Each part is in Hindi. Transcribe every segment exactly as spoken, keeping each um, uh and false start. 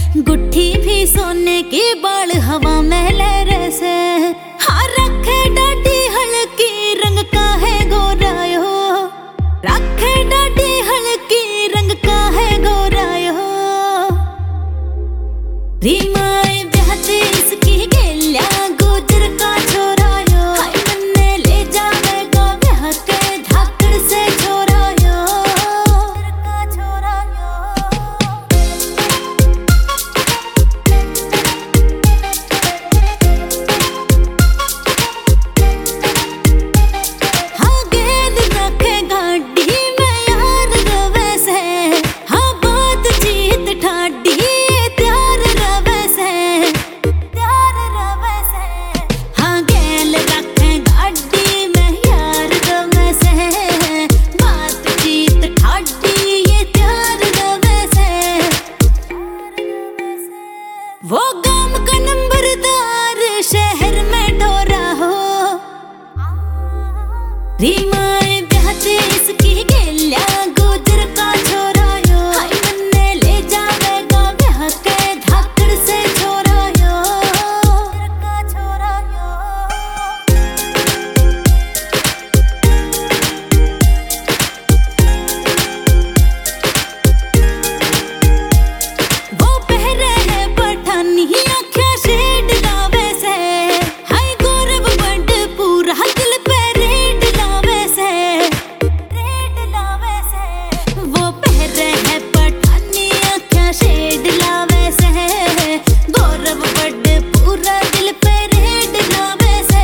गुट्ठी भी सोने की, बाल हवा में लहरे से। हाँ रखे डाडी हल्की, रंग का है गोरायो, रखे डाडी हल्की, रंग का है गोरायो। रीमाए ब्याहते इसकी गेल्या, गुजर का छोरायो, हाय मन्ने ले जावेगा ब्याह के धाकड़ से छोरायो, का छोरायो। हाँ गेंद रखे गाड़ी में यार रवे से, हाँ बातचीत ठाडी त्यार रवे से, त्यार रवे से। हाँ गेल रखे गाड़ी में यार रवे से, बातचीत ठाडी ये त्यार रवे से। वो गांव का नंबरदार, शहर में ढोरा हो। रीमाए ब्याहते इसकी गेल्या, गुजर का छोरायो, हाय मन्ने ले जावेगा ब्याह के धाकड़ से छोरायो, का छोरायो। वो पहरे है पठानी, आँखें शेड लावे से, हाय गौरव बड़ पूरा दिल पे रेड लावे से, रेड लावे से। वो पहरे है पठानी, आँखें शेड लावे से, गौरव बड़ पूरा दिल पे रेड लावे से,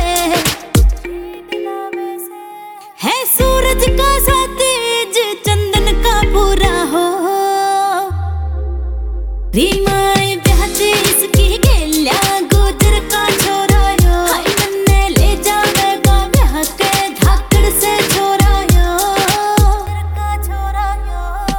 है सूरज का सा तेज, चंदन का पूरा हो। रीमाए ब्याहते इसकी गेल्या, गुजर का छोरायो, हाय मन्ने ले जावेगा ब्याह के धाकड़ से छोरायो, का छोरायो।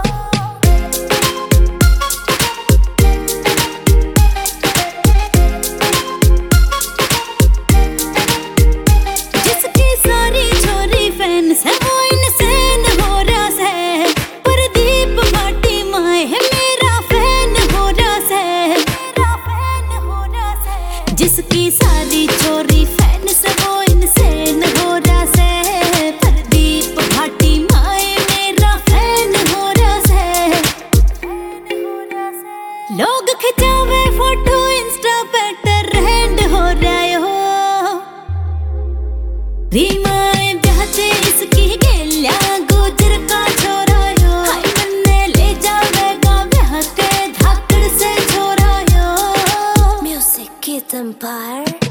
जिसकी सारी छोरी फैन से, वो इनसेन हो रहा से, प्रदीप भाटी माए है मेरा फैन हो रहा से, मेरा फैन हो रहा से। जिसकी सारी छोरी फैन से, वो इनसेन हो रहा से, प्रदीप भाटी माए मेरा फैन हो रहा से, फैन हो रहा से। लोग खिंचावे फोटो इंस्टा पे, ट्रेंड हो रहा हो। रीमाए ब्याहते इसकी गेल्या, गुजर का छोरायो, हाय मन्ने ले जावेगा ब्याह के धाकड़ से छोरायो। म्यूजिक की एम्पायर।